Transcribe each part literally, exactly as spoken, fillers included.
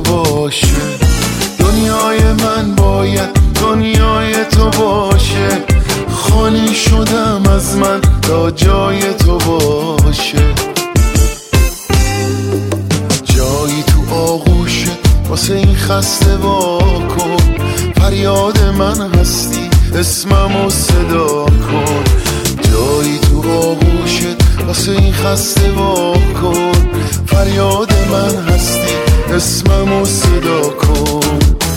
باشه. دنیای من باید دنیای تو باشه. خالی شدم از من تا جای تو باشه. جایی تو آغوشه واسه این خسته واکن. فریاد من هستی اسممو صدا کن. جایی تو آغوشت واسه این خسته واکن. فریاد من هستی اسممو صدا کن.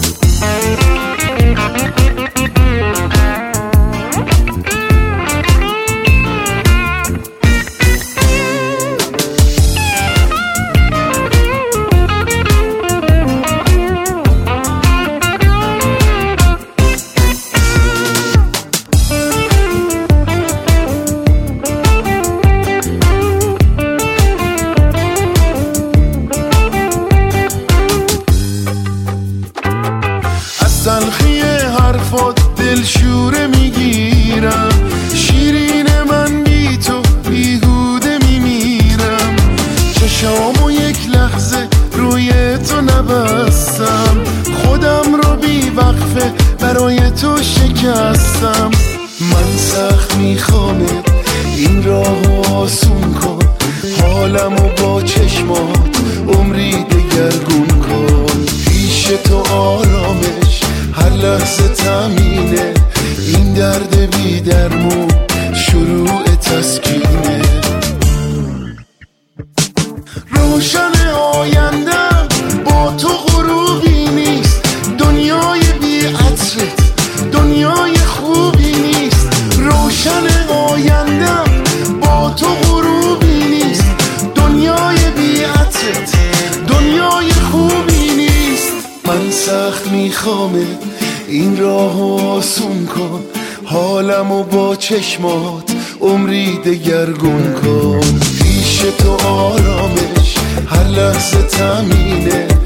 تلخی حرفات دلشوره میگیرم. شیرین من بی تو بیهوده میمیرم. چشامو یک لحظه روی تو نبستم. خودم رو بی وقفه برای تو شکستم. من سخت میخوامت این راهو آسون کن. حالمو با چشمات عمری دگرگون کن. پیش تو آرامش هر لحظه تامینه. این درد بی درمون شروع تسکینه. روشن آیندم با تو غروبی نیست. دنیای بی عطرت دنیای خوبی نیست. روشن آیندم با تو غروبی نیست. دنیای بی عطرت دنیای خوبی نیست. من سخت میخوامه این راهو آسون کن. حالمو با چشمات عمری دگرگون کن. پیش تو آرامش هر لحظه تامینه.